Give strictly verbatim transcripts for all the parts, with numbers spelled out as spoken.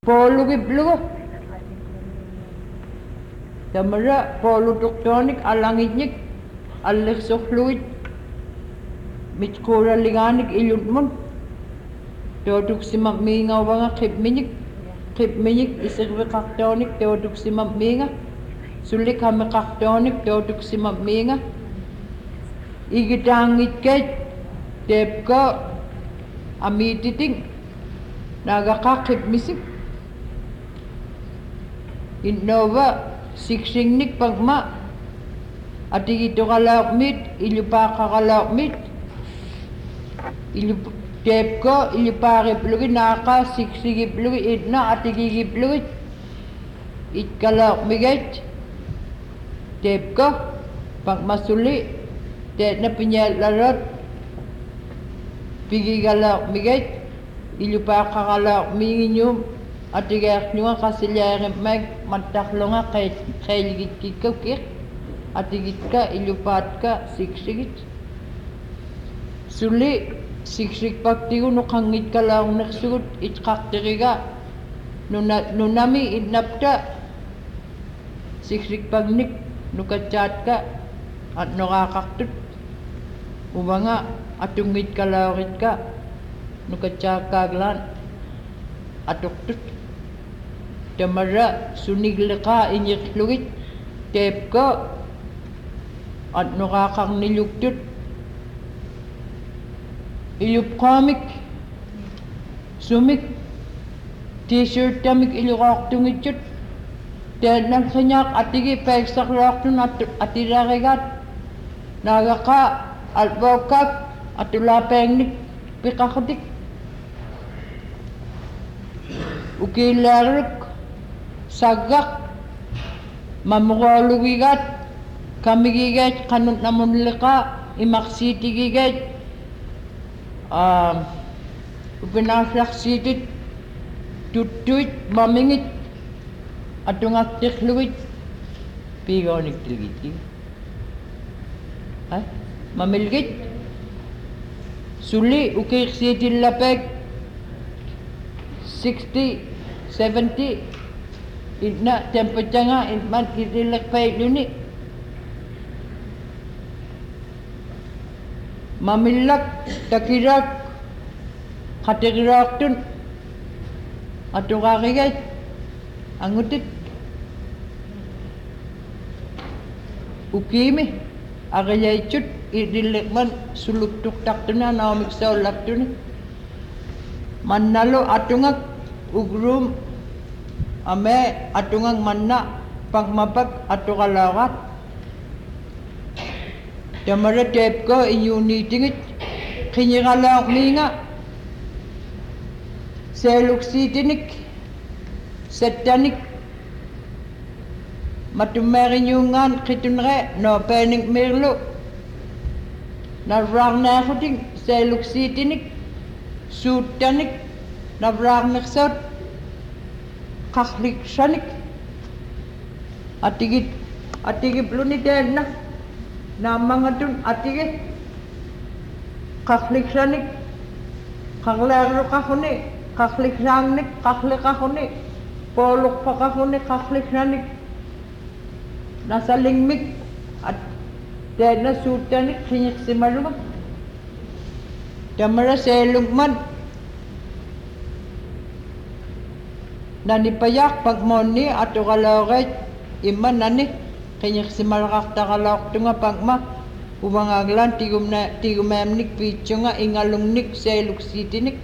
polugiblugo tamara polutoktonik alangitnik allersohluit mitkuraliganik ilunmun teotuksimam minga wanga khipminik khipminik isirviqartonik teotuksimam minga sulik hameqartonik teotuksimam minga igitaangitkeit tepka amititing nagaqaqipmisik innova siksingnik pagma atigitoqalaaqmit ilupaaqaqalaaqmit ilup tepka ilupaaqiplugi naaqa siksigiplugi itna atigigiplugi itkalaaqmigait tepka pagmasuli teetna piñaallarot pigigalaaqmigait ilupaaqaqalaaqmigiñuum atigaarnuga qasiliaerimmaik mattarlunga qeilgitkikkaukkiq atigitka ilupaatka siksigit suli siksikpaktigu nuqangitkalaarnersugut itqartiriga nuna nunami innapta siksikpagnik nukatsaatka atnoraaqartut uvanga atungitkalaoritka nukatsaakkaaglaan atuqtut tamara sunigleqa iñiqlugit tepka atnoraaqarniluktut ilupqaamik sumik t-shirt tamik iluqaartungitchut teennalqinyaaq atigi paiksarluartun atilarigaat naagaqa albookkaak atulaapeengnik piqartik ukiillaaruk saggaq mamuqoolugigaat kamigigait qanut namunliqa imaqsiitigigait um upinaarlarsiitit tuttuit mamingit atungaqtiqlugit piigooniktilgitki ha mamilgit suli ukiiqsiitillapeek sixty seventy inna temperature inman irillerpaitluni mamillak takirak qatigiraartun atuqaarigait angutit ukiimi ariyaitchut irillerman suluktuqtartuna naumiksaullartuni mannalu atungak ugrum ame atungak manna pagmapak atuqalaarat tamara tepka inyunitingit qiñiqalaaqmiinga seeluksiitinik settanik matummeeriñuungaan qitunre noopeenik mirlu narraarnaaquting seeluksiitinik suuttanik navraarnersaut qarliksanik atigit atigipluni teenna naammangatun atige qarliksanik qarleerluqarruni qarliksaangnik qarliqarruni pooluqpaqarruni qarliksanik nasalingmik at teenna suuttanik qiñiqsimaluma tamara seelungman nanipayaq pagmonni atuqalaorait imma nani qiñiqsimalaqartaqalaortunga pagma uvangaglan tigumna tigumaamnik piitsunga ingalungnik seeluksiitinik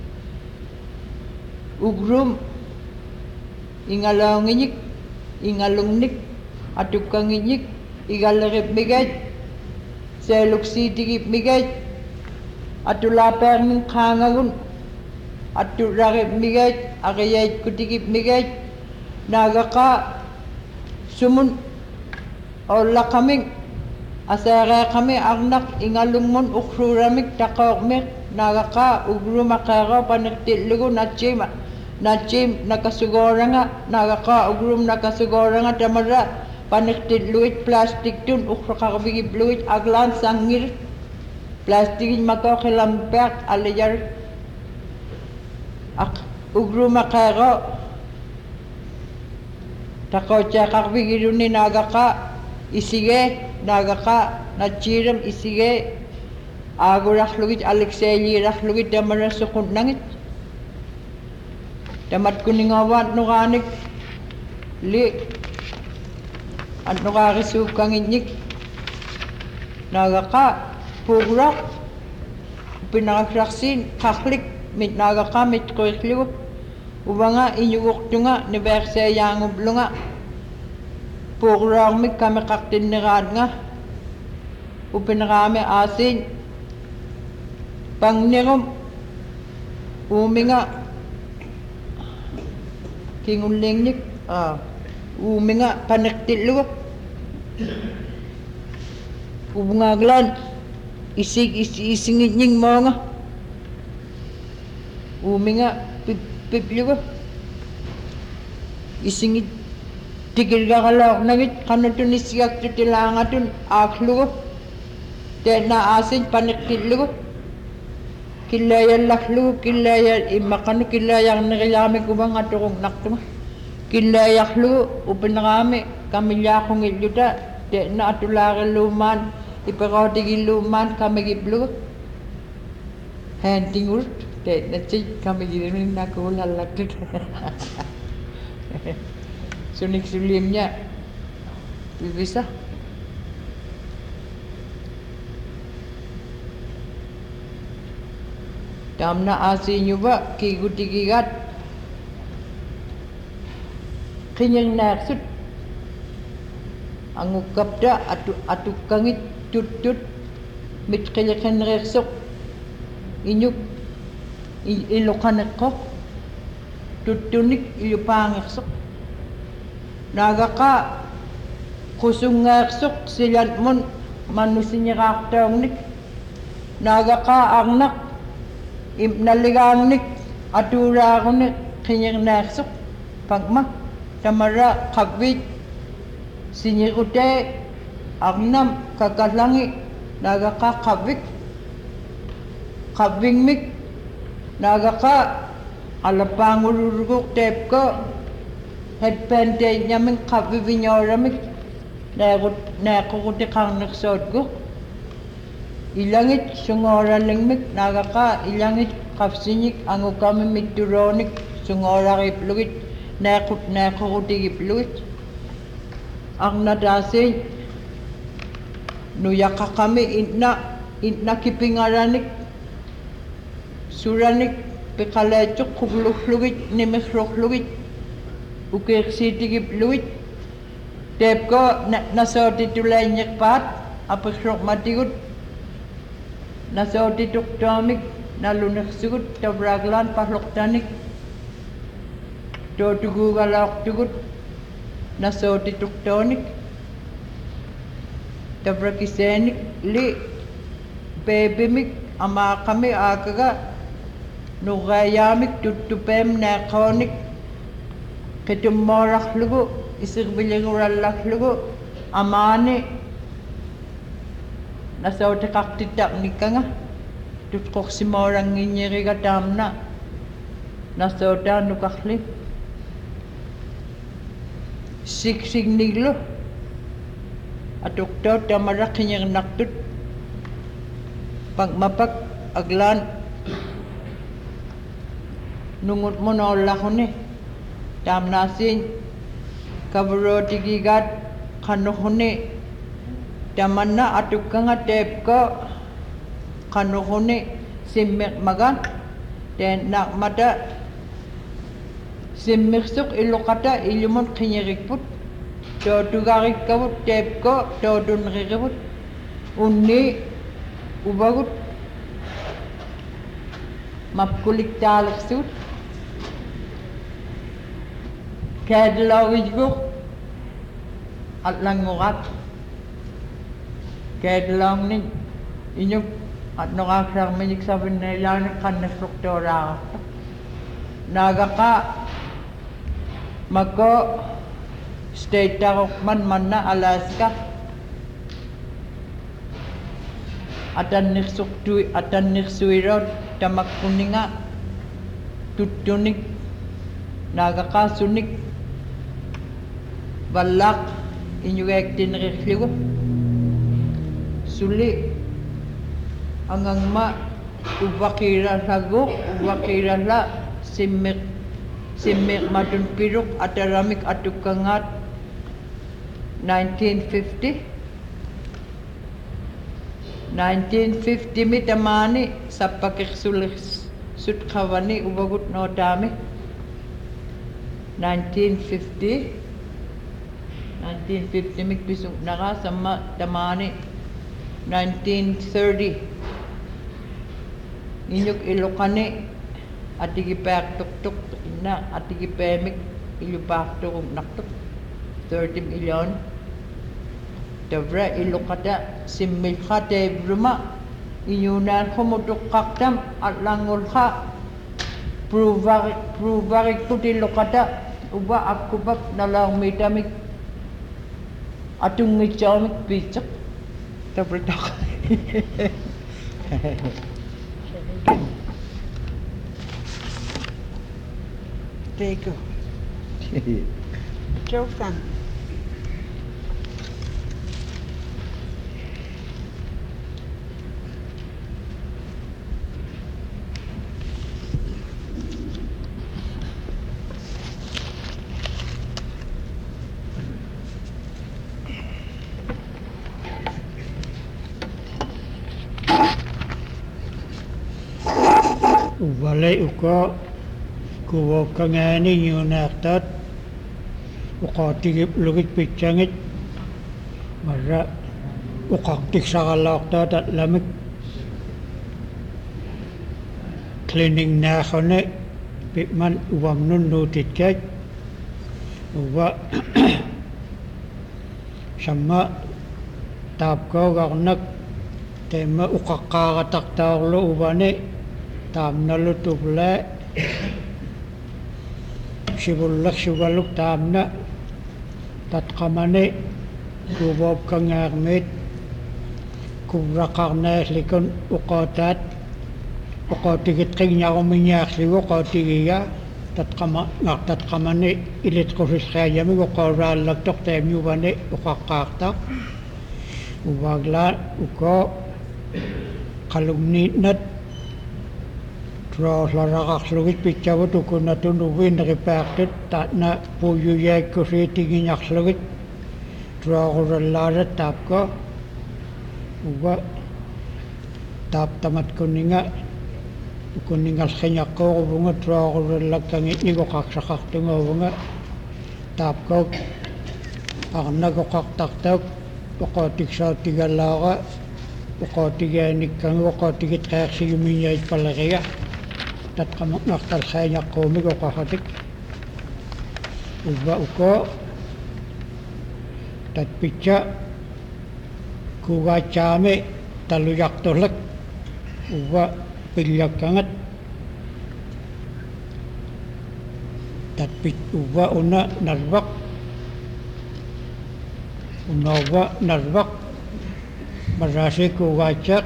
ugrum ingalaongiñik ingalungnik atukkangiñik igalleripmigait seeluksiitigipmigait atulaapeermin qaangagun atturaripmigait aqiyaitkutigippmigait naagaqa sumun ollaqaming aseereeqami arnaq ingalungmun uqsuuramik taqooqmiq naagaqa ugrumaqeero paniqtillugu natsiima natsim nakasugooranga naagaqa ugrum nakasugooranga tamara paniqtilluit plastiktun uqsuqarvigipluit aglaan sangir plastikit makooqilampeaq aliyar aq ugrumaqeero Takocha kakbigiruni nagaka isige nagaka nachiram isige agurahlugit Alexei rahlugit damara sukun nangit damat kuningawan nuganik li at nugarisu kanginyik nagaka pugrak pinakakraksin kaklik mit nagaka mit koikliw ubanga inyugok tunga ni verse yang ublunga pugrak mit kami kaktin nirad nga upinakami asin pangnirum uminga kingunlingnik ah uminga panaktilu ubungaglan isig isingit nying mga uminga pipligo isingit tigil gakalak nagit kanutun isyak tutilangatun aklugo tena asin panaktilu kilayan laklu kilayan imakanu kilayang nakilami kubang aturong naktuma kilayak lu upinakami kamilya kong iluda tena atulari luman ipakautigil luman kami giblu henting urut tena cik kami girin nakulalakit sunik sulimnya bisa damna asinyo ba kiguti-gigat kinyang naksut ang ukapda atu atukangit tut-tut mit kilikan reksok inyuk ilokanek ko tutunik ilupangeksok nagaka kusungeksok silan mon manusinya kaktawnik nagaka angnak naliganik atura ko ni kinyang naksok pagma tamara kabit sinyikute agnam kakalangi nagaka kabit kabing mik nagaka alapangururugok tep ko headpente nyaming kabibinyoramik nakut nakukute kang naksod ko ilangit sungora lingmik nagaka ilangit kapsinyik ango kami mituronik sungora kiplugit nakut nakukuti kiplugit ang nadasi nuyaka kami inna inna kipingaranik suranik pikalechok kuglukhlugit nimikroklugit ukiksiti kiplugit tep ko nasoti tulay nyekpat apikrok matigut nasoti tuktamik nalunaksukut tabraglan pahloktanik totugugalak tugut nasoti tuktonik tabrakisenik li bebimik ama kami akaga nugayamik tutupem nakonik ketumorak lugu isirbilinguralak lugu amani nasauti kaktitak nikanga tutkok simorang nginyiri katamna nasauta nukakli siksik niglo atukto tamara kinyang naktut pagmapak aglan nungut mo nolak ko ni tamnasin kaburo tigigat kano ko ni taman na atuk ka nga tep ko kano ko ni simmek magan ten nakmata simmeksuk ilokata ilimon kinyerikput totugarik kabut tep ko totun rikiput unni ubagut mapkulik talaksut kedlawid ko at langukat kedlaw ni inyong at nakaksang minik sabi na ilan kan na struktura nagaka magko state ako man man na Alaska atan niksuktu atan niksuirod tamak kuninga tutunik nagaka sunik Valak inyuek tinrikligo suli angangma ubakira lago ubakira la simek simek madun piruk ataramik atukangat nineteen fifty nineteen fifty mi tamani sapakik sulis sut khawani ubagut no dami nineteen fifty nineteen fifty mi pisuk naga sama tamani nineteen thirty inyuk ilokane atigi pak tuk tuk na atigi pemik ilupak tuk naktuk thirty million Devra ilokada simmil khate bruma inyunan khomutuk kaktam at langul kha pruvari pruvari kuti lokada uba akubak nalang mitamik atung ngicamik picak tabertak Teko Jokan Walay uko kuwo kangani yunaktat uko tigip lugit pichangit mara uko tiksakalaktat at lamik cleaning na khone pitman uwam nun nutit kek uwa sama tapko gagnak tema ukakakataktaklo uwane tamna lutuble sibulak sugaluk tamna tatkamane kubob kangagmit kubrakarnes likon ukotat ukotigit kanya kuminyak ligo ukotigiya tatkama nak tatkamane ilit kusis kaya mi ukoral laktok temyu bane ukakaktak ubagla uko kalumni nat Terus larakak selugit picawa tukun natun uwin ripaktit tak na puyu yek kusi tinggi nyak selugit terus uran larat tap ko uwa tap tamat kuninga kuninga senyak ko ubunga terus uran lakangit ni gokak sakak tunga ubunga tap ko agna gokak tak tak ukotik sa tiga laga ukotiga nikang ukotigit kayak si yuminya itpalagaya tat kamak naktal kaya komi ko kahatik uba uko tat picha kuga chame taluyak tolak uba pilyak kangat tat pit uba una narbak una uba narbak marasi kuga chak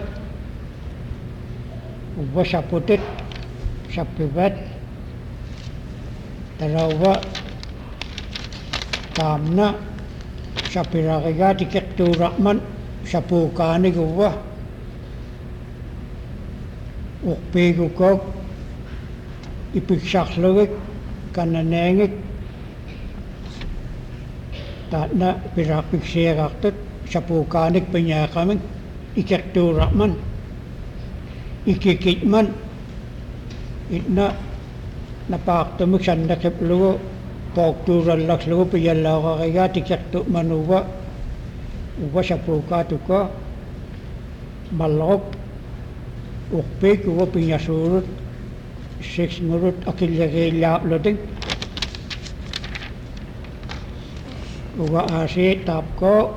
uba saputit Sapibat tarawa tamna sapirakiga tikekturakman sapukani guwa ukpi gukog ipiksaklugik kananengik tatna pirapiksiraktot sapukanik penyakamik ikekturakman ikikitman itna napaktumik sandakip lugo pokturan laks lugo piyalaga kaya tikaktu manuwa uwa sapuka tuka malok ukpik uwa pinyasurut six ngurut akilagilya loting uwa asi tapko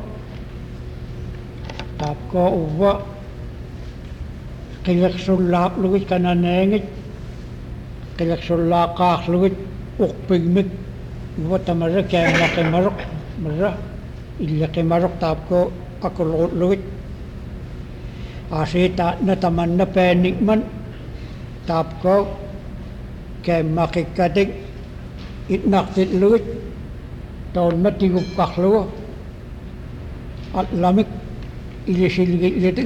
tapko uwa kilaksulap lugit kananengit kilaksulakak lugit ukpigmik uwa tamara kaya lakimarok mara ilakimarok tapko akulukut lugit asi ta nataman na penikman tapko kaya makikadik itnaktit lugit taon na tigup kaklo at lamik ilisilgit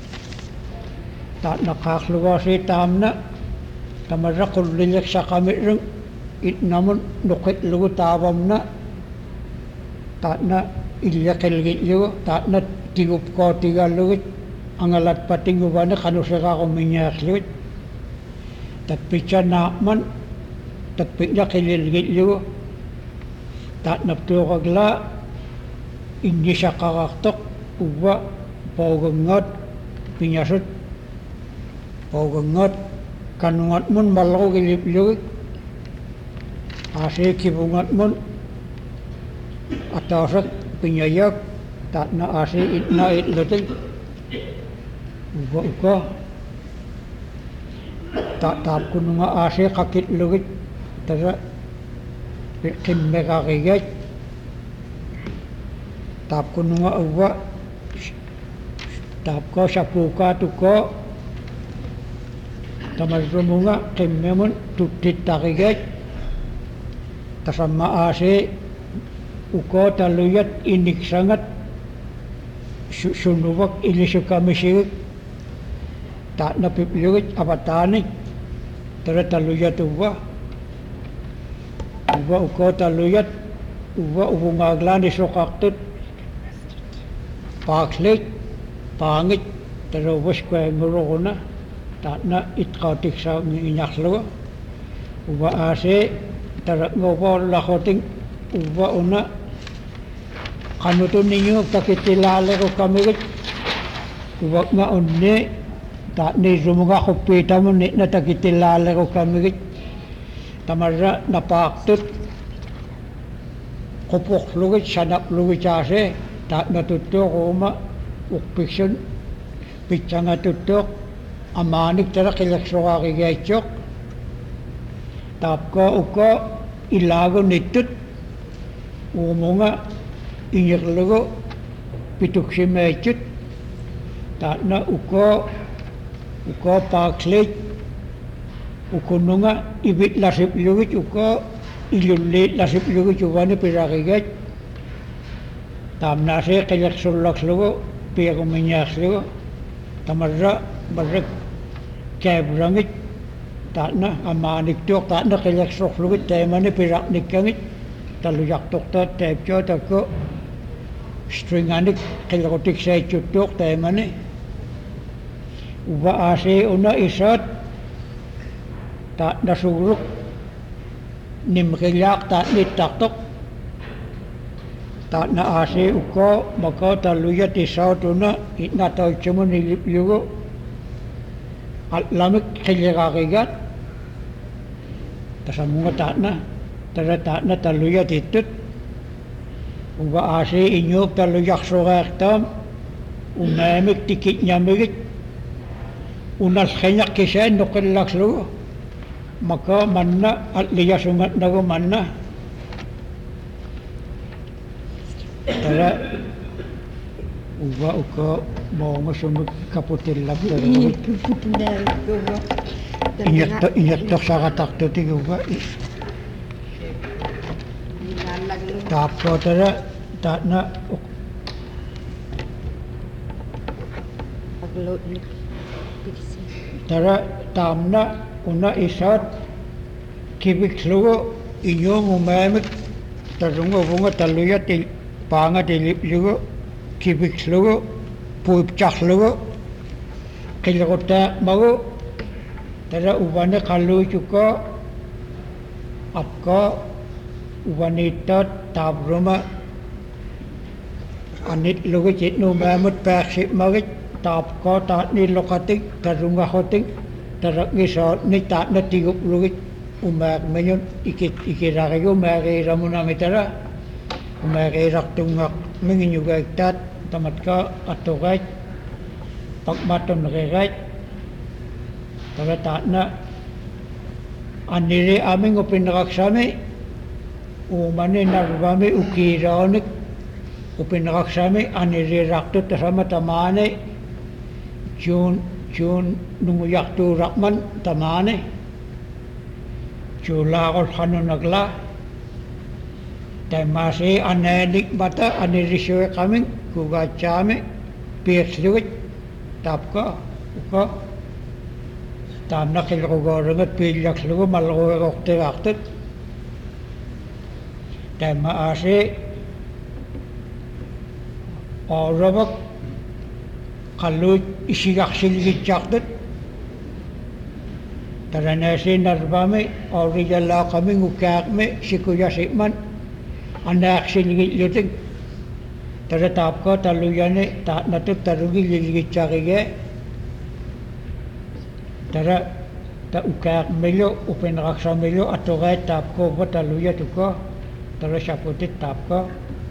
ta nakaklo si tamna tamara kullilek sa kami ring it namun nukit lugo tabam na ta na ilyakelgit lugo ta na tigup ko tiga lugo ang alat pating ubana kanusaka ko minyak lugo tat picha na man tat picha kililgit lugo ta napto kagla hindi siya kakaktok uwa paugangat pinyasot paugangat kanungat mun malaw gilip-luwik ase kibungat mun atasak pinyayak tak na ase itna itlutin uwa uka tak tap kununga ase kakit luwik tara kimbe kakigay tap kununga uwa tap ko sa puka tuko tamarrumunga kimmemun tutit takigay tasama ase uko taluyat inik sangat sunuwak ilisukamisig tak napiplugit abatani tara taluyat uwa uwa uko taluyat uwa ubungaglan isukaktut pakslik pangit tara was kwa nguro na tak na itkautik sa inyaklo uwa ase tara ngopo lakoting uwa una kanuto ninyo takitilale ko kami uwa nga unne tak ni rumunga kupita mo ni na takitilale ko kami tamara napaktut kupok lugit sanap lugit ase tak natutok uma ukpiksun pitsanga tutok amanik tara kilaksoka kigaychok tapko uko ilago nitut umunga inyaklugo pituksimechut tak na uko uko pakslit ukununga ibit lasip lugit uko ilulit lasip lugit uwane pirakigay tamna se kilaksulak-lugo piyakuminyas-lugo tamarra barrak kebrangit tak na amanik tok tak na kilaksulak-lugo temane piraknik kangit taluyak tok ta tepcho tako stringanik kilakotik sa chutok temane uba ase una isat tak nasuruk nimkilyak tak nitaktok tak na ase uko maka taluyat isat una itnataw chumo niliplugo at lamik kilakakigat tasamunga tak na tara tak na taluyat itut uba ase inyok taluyak sogaktam umamik tikit nyamigit unas kenyak kisay nukilaklugo maka manna at liyasungat na ko manna tara uba uka mga sumag kaputilak inyak inyak tok sa katakto ti uba tapos tara tak na tara tamna una isat kibik slugo inyo umamik tarungo bunga taluyat panga dilip lugo kibik slugo puipchak lugo kilakota mago tara ubane kalu chuko apka ubanita tabroma anit lugo jitno umamit paksip magit tapka ta ni lokatik tarunga hotik tara ngisa ni ta na tigup lugit umak mayon ikit ikirakayo makira mo na mitara umakirak tungak menginyugay tat tamat ka atokay pagmaton nakikay tara ta na anire aming upinakaksami umani narvami ukiraonik upinakaksami anire rakto tasama tamane Jun Jun nunguyak tu rakman tamane Jula kol hanu nagla tai masih anelik mata anirisyo kami kugacame pirsluit tapka uka tamna kilgogorangat pilyak slugo malgorokte aktet tai masih orabak kalau isigak silgit jaktet taranasi narbame origala kami ngukakme sikuya sikman anak silgit yuting taratap ko taluyane ta natut tarugi silgit chakige tara ta ukak melo upen raksa melo atogai tap ko ba taluya tuko tara saputit tap ko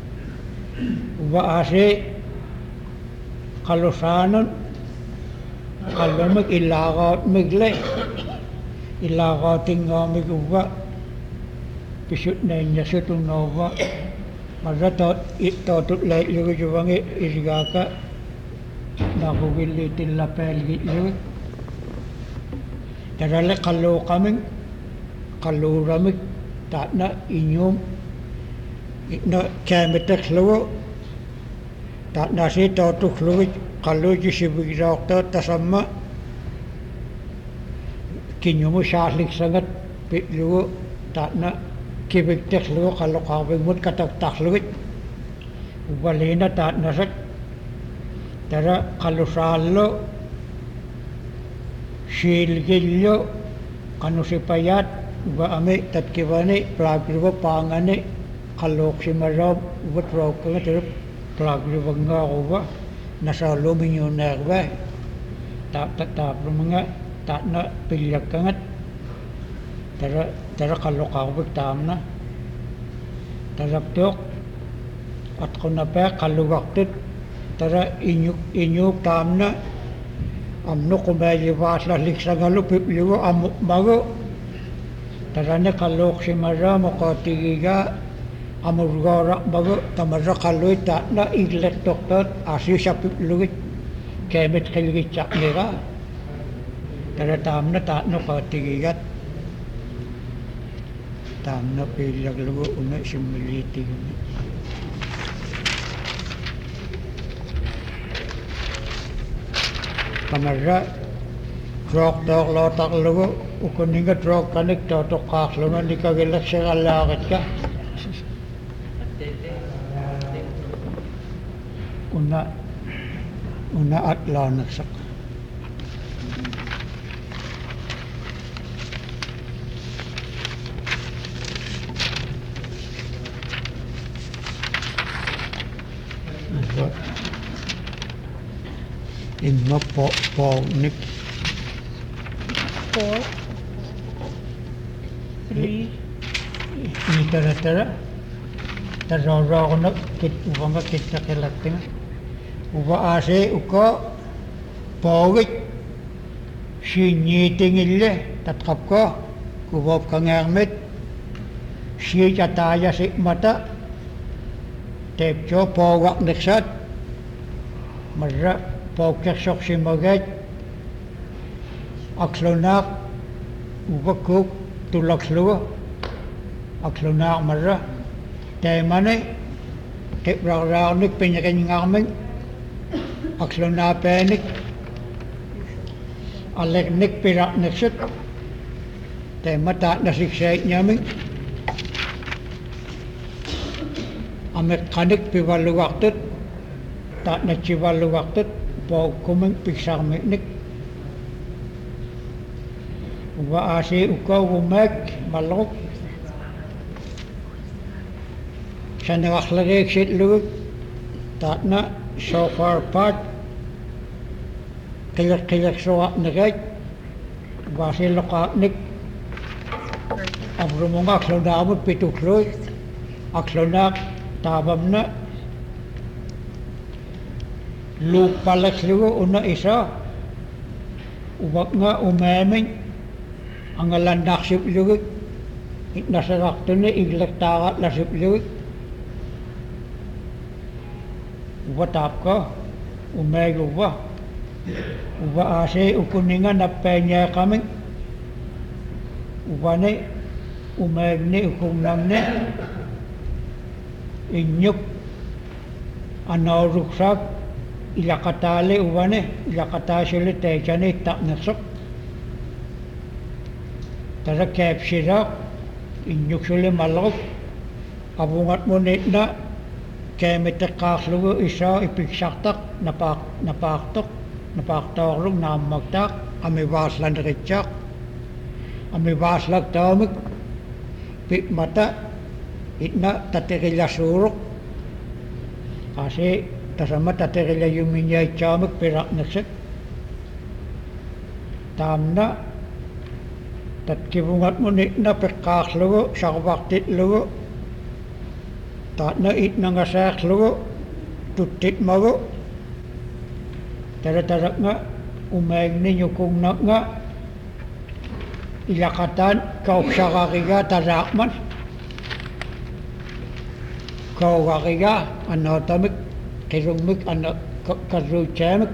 uba ase kalau sanon kalau mag ilagot migle ilagoting nga miguba pisut na inya sutong nova mara to ito tut lai lugu jubangi isgaka nakugilitin lapel gitu darale kalau kami kalau ramik tak na inyum na kemetek lugu tak nasi totuk lugu kalau jisibig dokter tasama kinyumu syahlik sangat lugu tak na kibig tek lugu kalau kawing mut katak tak lugu ubalina tak nasak tara kalau salo silgilyo kanu sipayat uba ame tatkivane plagriwa pangane kalau simarab uba trokanga tara plagriwa nga uba nasa luminyo nerve tak tak tak mga tak na pilyak kangat tara tara kalau kawik tam na tara tok at kung na pa kaluwaktit tara inyuk inyuk tam na amno kumbali wasla liksa ngalo pipliwo amuk bago tara na kalok si mara mokotigiga amurgora bago tamara kaloy ta na iglek doktor asyo siya pipluwit kemet kilgit sak nila tara tam na ta no kotigigat tam na pilyak lugo una similiti tamara drok dok lotak lugo ukuninga drok kanik totok kaklunan di kagilak siya kalakit ka una una at lanaksak inma po po nik four three ni tara tara tara ro na kit ubanga kit kakilakting uba ase uko pogit sinyitingille tatkap ko kubop kangermet si jataya si mata tepcho pogak neksat marra pogak sok si magat akslonak uba kuk tulak sluwa akslonak marra temane tep ra nik penyakan ngamen akslonak penik alek nik pirak neksat temata nasiksait nyamin amek kanik piwalu waktu tak naciwalu waktu pau kumeng piksak nik uba ase uka umek malok sana akhlage sit lu tak na so far part kilak kilak so nagai wase loka nik abrumunga akhlona amut pitukloy akhlona tabam na lupa lakslugo una isa ubak nga umamin ang landak sip lugit nasa waktu ni iglak takat na sip lugit uba tap ka umay uba uba ase ukuninga na penya kami uba ni umay ni ukunam ni inyuk anauruksak ilakatali uwane ilakatasili teikani taknasok tara kepsirak inyuk suli malok abungat mo na kemitek kaslugo isa ipiksaktak napak napaktok napaktaklog namagtak amibaslan ritsak amibaslak tamik pi mata itna tatikilya suruk kasi tasama tatikilya yuminyay chamik pirak nasik tamna tatkibungat mo itna pikaslugo sakbaktit lugo tatna itna ngasak lugo tutit mago tara-tara nga umeng ninyo kung na nga ilakatan kauksakakiga tarakman kaukakiga anatamik kirumik ana karucemik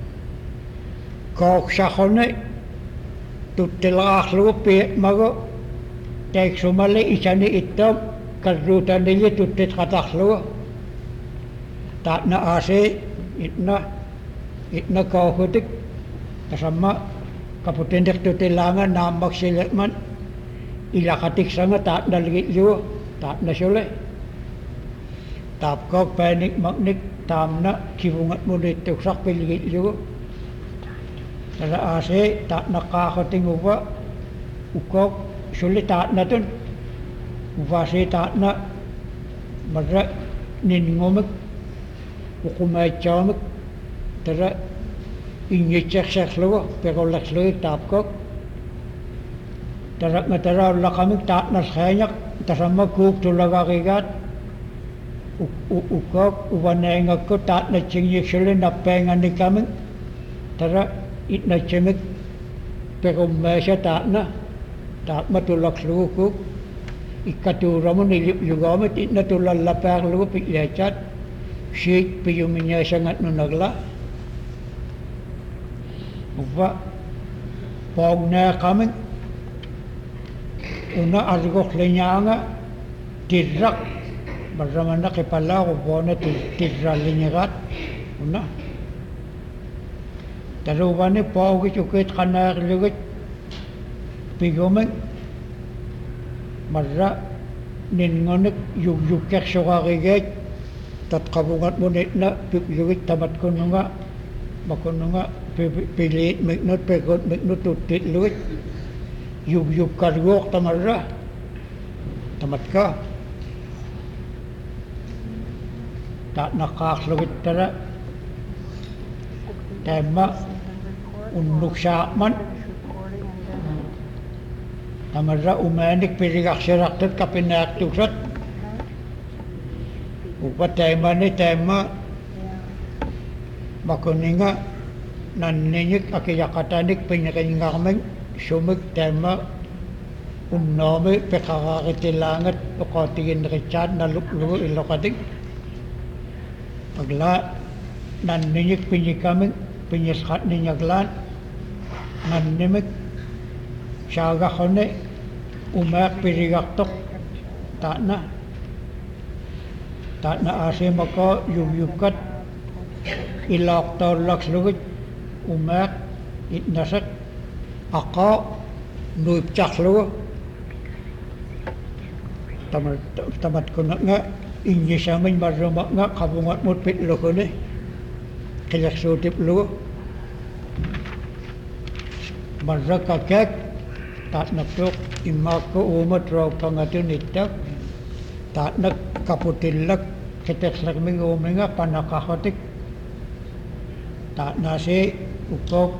kauksakone tuttilakaslugo piet mago teik sumali isani itam karutan nili tuttit kataklugo tatna ase itna itna kauhutik kasama kaputindik tutilangan nambak silikman ilakatik sanga tak dalgit juga tak nasule tap kau panik magnik tamna kibungat mo dito sak pilgit juga tara ase tak nakakating uba ukok sulit tak na tun uba se tak na marra ninngomik ukumay chamik tara inyecek sekslugo pero lekslugo tapkok tara ngatara lakamik tak naskanyak tasama kuk tulagakigat ukok ubanengak ko tak na chingyek suli napengan ni kami tara it na chimik pero mesya tak na tak matulak slugo kuk ikatura mo niliplugamit it na tulalapar lugo piklechat shik piyuminya sangat nunagla uba pog na kami una argok lenyanga tirak bersama kepala ubona tirak lenyagat una tarubane pog cuket kanar lugut pigomen marra ningonek yug yug kek sokakiget tat kabungat mo na lugut tamat ko nga bakon nga pilit miknot pekot miknot tutit luit yub yub kargok tamarra tamat ka tak nakakluit tara tema unuk syakman tamarra umanik pirigak siraktot kapinak tuksat upat tema ni tema bakon nga nanninyik akiyakatanik pinyakingakaming sumik tema unnami pekakakitilangat ukotigin richad na luklugo ilokating pagla nanninyik pinyikaming pinyiskat ninyaglan nannimik syaga kone umak pirigaktok tak na tak na asimako yub-yubkat ilok tolak slugut umak itnasak ako nuip caklo tamat tamat ko na nga inyo sa amin marumak nga kabungat mo pitlo ko ni kayak sutip lo marrak kakek tak naplok imak ko umat raw pangatun itak tak nak kaputilak ketek slagming uminga panakahotik tak nasi ukok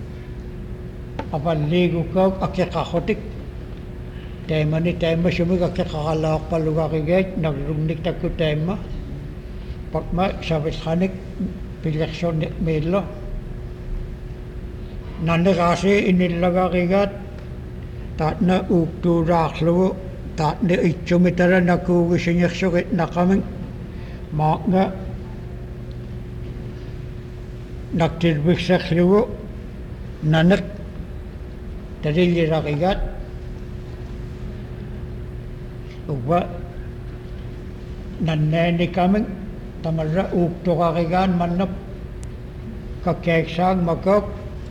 apalik ukok akikakotik tema ni tema sumig akikakalak palugakigay nagrungnik takko tema pakma sabit khanik pileksyon melo nanda kasi inilagakigat tak na ukturaklo tak na itsumitara nakugisinyaksukit na kaming mak nga naktirbik sa kliwo nanak tadili rakigat uwa nanneeni kaming tamarra uuktuqarigaan mannap kakkeeksaang makok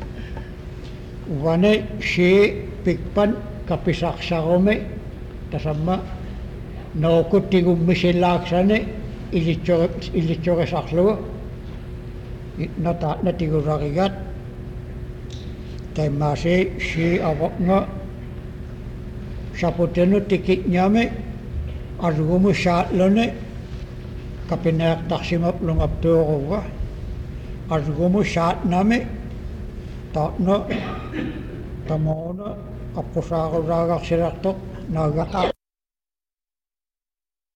ugane shii pikpan kapisaqsarumi tasamma nookuttigummisilaaksani ilitsuq ilitsuqisarlugu nataatna tigurarigat taimmaasi shii avoqnga saputenu tikitñami argumu shaatlani kapineertarsimap lungaptuuruga argumu shaatnami taatna tamoona appusaarulaagarsilertoq naagaqa